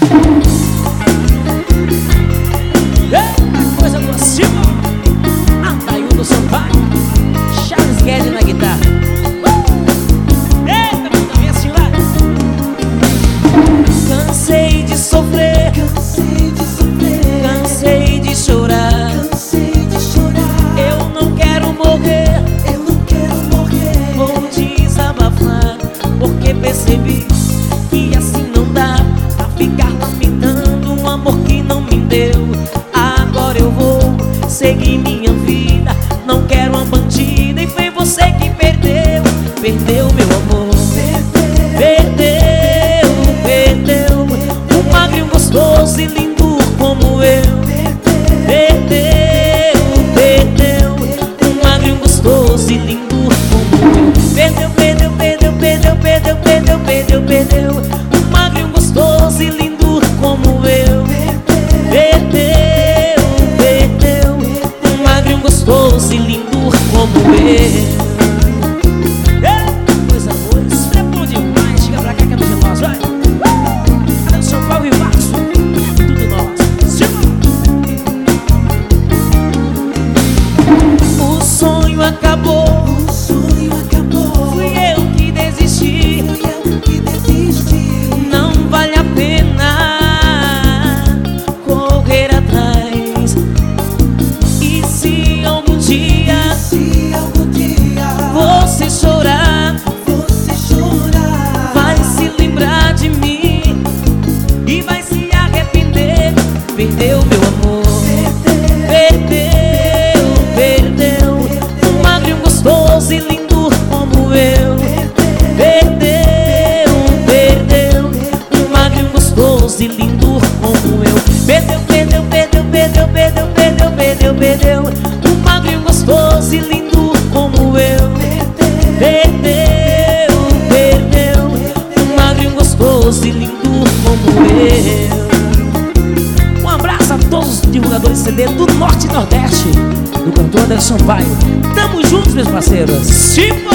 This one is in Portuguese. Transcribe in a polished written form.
Coisa boa, Silva, Ataíldo Sampaio, Charles Guedes na guitarra. Eita, também assim lá. Cansei de sofrer, cansei de chorar, eu não quero morrer, vou desabafar, porque percebi que assim não dá pra ficar lamentando um amor que não me deu. Agora eu vou seguir minha vida, não quero uma bandida, e foi você que perdeu, perdeu meu amor. Perdeu um magrinho gostoso e lindo como eu. Perdeu um magrinho gostoso e lindo como eu. Perdeu um magrinho gostoso e lindo como eu. Perdeu um magrinho gostoso e lindo como eu. Coisa boa, isso é bom demais. Chega pra cá que é de nós, vai. Cadê o São Paulo e Vasco? Tudo nosso. O sonho acabou, fui eu que desisti. Não vale a pena correr atrás. E se algum dia você chorar, vai se lembrar de mim e vai se arrepender. Perdeu meu amor. Perdeu um magrinho gostoso e lindo como eu. Perdeu um magrinho gostoso e lindo como eu. Perdeu um magrinho gostoso e lindo como eu. Perdeu um magrinho gostoso e lindo como eu. Um abraço a todos os divulgadores de CD do Norte e Nordeste, do cantor Anderson Sampaio. Tamo juntos, meus parceiros.